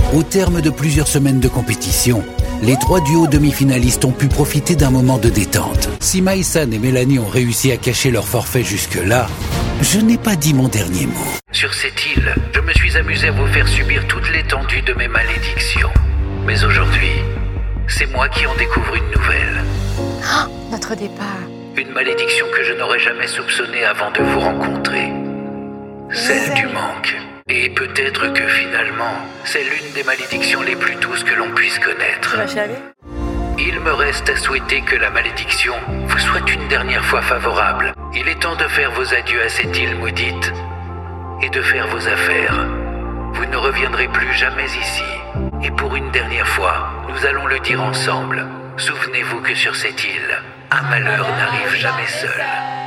Au terme de plusieurs semaines de compétition, les 3 duos demi-finalistes ont pu profiter d'un moment de détente. Si Maïsan et Mélanie ont réussi à cacher leur forfait jusque-là, je n'ai pas dit mon dernier mot. Sur cette île, je me suis amusé à vous faire subir toute l'étendue de mes malédictions. Mais aujourd'hui, c'est moi qui en découvre une nouvelle. Oh, notre départ. Une malédiction que je n'aurais jamais soupçonnée avant de vous rencontrer. Celle du manque. Et peut-être que finalement, c'est l'une des malédictions les plus douces que l'on puisse connaître. Tu vas chialer ? Il me reste à souhaiter que la malédiction vous soit une dernière fois favorable. Il est temps de faire vos adieux à cette île maudite et de faire vos affaires. Vous ne reviendrez plus jamais ici. Et pour une dernière fois, nous allons le dire ensemble. Souvenez-vous que sur cette île, un malheur n'arrive jamais seul.